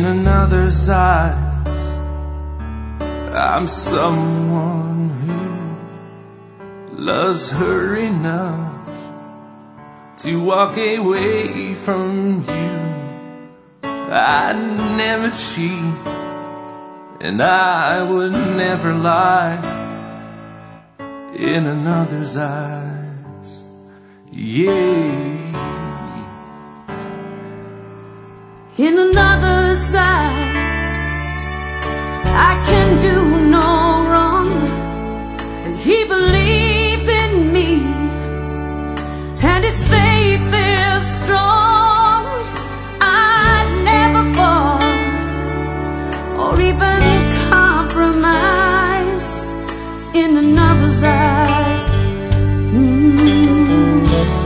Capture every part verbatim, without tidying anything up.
In another's eyes, I'm someone who loves her enough to walk away from you. I'd never cheat, and I would never lie. In another's eyes, yeah. In another's eyes, I can do no wrong, and he believes in me, and his faith is strong. I'd never fall or even compromise. In another's eyes, mm.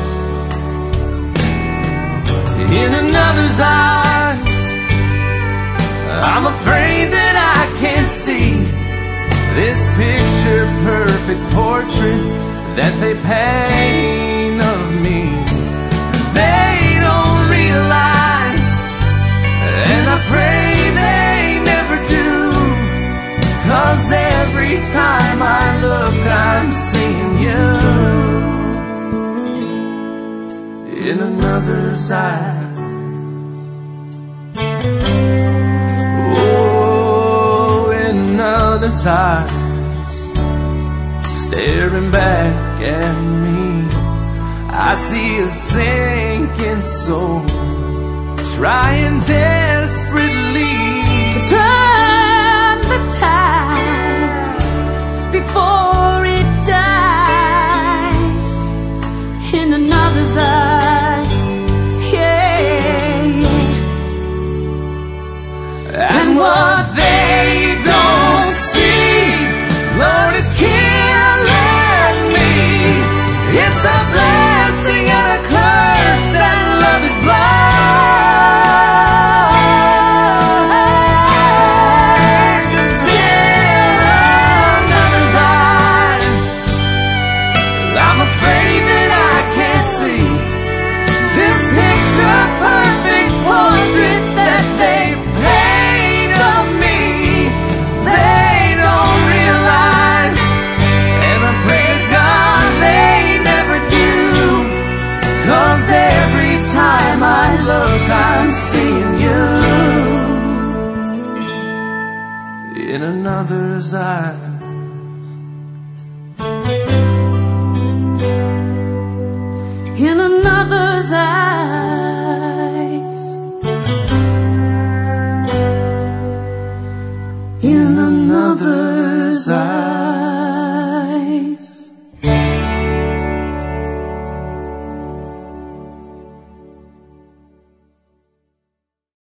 In another's eyes, I'm afraid that I can't see this picture-perfect portrait that they paint of me. They don't realize, and I pray they never do, 'cause every time I look, I'm seeing you. In another's eyes, another's eyes, staring back at me, I see a sinking soul, trying desperately to turn the tide before it dies. In another's eyes, yeah. And what they don't see, Lord, is killing me. It's a blessing and a curse that love is blind. 'Cause in another's eyes, I'm afraid that I can't see this picture-perfect portrait that they paint of me. They don't realize, and I pray to God they never do, 'cause every time I look, I'm seeing you. In another's eyes.